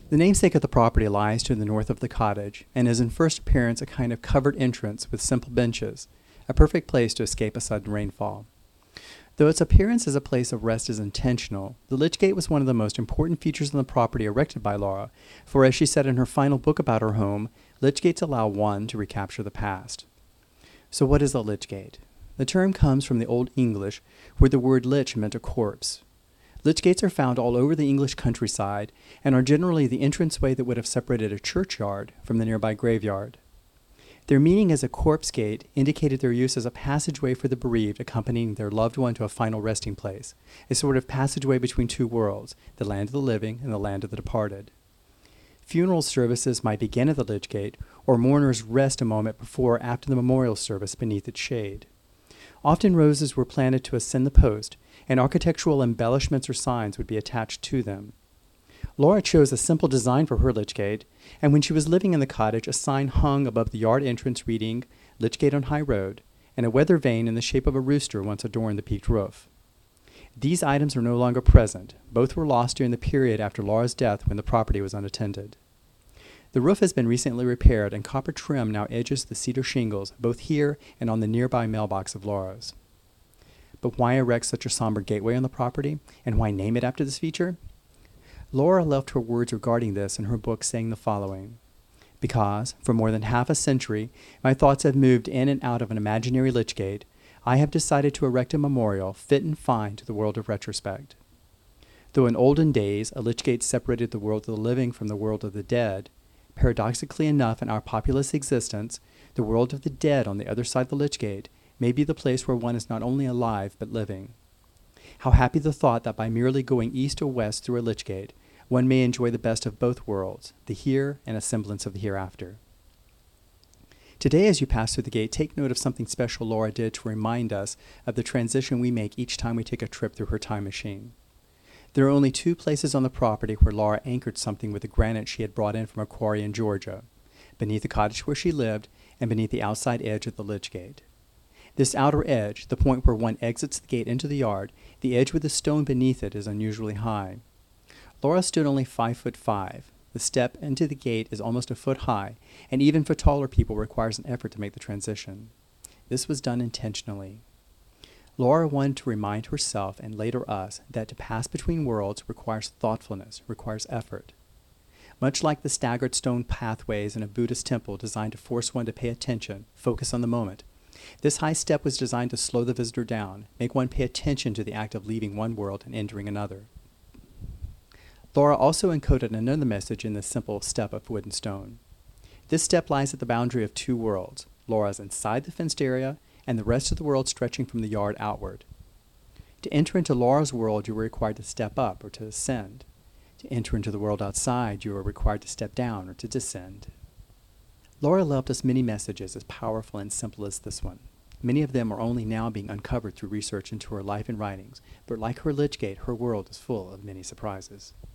The namesake of the property lies to the north of the cottage, and is in first appearance a kind of covered entrance with simple benches, a perfect place to escape a sudden rainfall. Though its appearance as a place of rest is intentional, the Lich Gate was one of the most important features on the property erected by Laura, for as she said in her final book about her home, Lich Gates allow one to recapture the past. So what is a Lich Gate? The term comes from the Old English, where the word lich meant a corpse. Lich gates are found all over the English countryside and are generally the entranceway that would have separated a churchyard from the nearby graveyard. Their meaning as a corpse gate indicated their use as a passageway for the bereaved accompanying their loved one to a final resting place, a sort of passageway between two worlds, the land of the living and the land of the departed. Funeral services might begin at the Lich Gate, or mourners rest a moment before or after the memorial service beneath its shade. Often roses were planted to ascend the post, and architectural embellishments or signs would be attached to them. Laura chose a simple design for her Lich Gate, and when she was living in the cottage, a sign hung above the yard entrance reading, "Lich Gate on High Road," and a weather vane in the shape of a rooster once adorned the peaked roof. These items are no longer present. Both were lost during the period after Laura's death when the property was unattended. The roof has been recently repaired, and copper trim now edges the cedar shingles, both here and on the nearby mailbox of Laura's. But why erect such a somber gateway on the property, and why name it after this feature? Laura left her words regarding this in her book, saying the following: "Because, for more than half a century, my thoughts have moved in and out of an imaginary Lich Gate, I have decided to erect a memorial fit and fine to the world of retrospect. Though in olden days a Lich Gate separated the world of the living from the world of the dead, paradoxically enough in our populous existence, the world of the dead on the other side of the Lich Gate may be the place where one is not only alive but living. How happy the thought that by merely going east or west through a Lich Gate, one may enjoy the best of both worlds, the here and a semblance of the hereafter." Today, as you pass through the gate, take note of something special Laura did to remind us of the transition we make each time we take a trip through her time machine. There are only two places on the property where Laura anchored something with the granite she had brought in from a quarry in Georgia, beneath the cottage where she lived and beneath the outside edge of the Lich Gate. This outer edge, the point where one exits the gate into the yard, the edge with the stone beneath it, is unusually high. Laura stood only 5'5". The step into the gate is almost a foot high, and even for taller people requires an effort to make the transition. This was done intentionally. Laura wanted to remind herself, and later us, that to pass between worlds requires thoughtfulness, requires effort. Much like the staggered stone pathways in a Buddhist temple designed to force one to pay attention, focus on the moment, this high step was designed to slow the visitor down, make one pay attention to the act of leaving one world and entering another. Laura also encoded another message in this simple step of wood and stone. This step lies at the boundary of two worlds, Laura's inside the fenced area and the rest of the world stretching from the yard outward. To enter into Laura's world, you were required to step up or to ascend. To enter into the world outside, you were required to step down or to descend. Laura left us many messages as powerful and simple as this one. Many of them are only now being uncovered through research into her life and writings, but like her Lich Gate, her world is full of many surprises.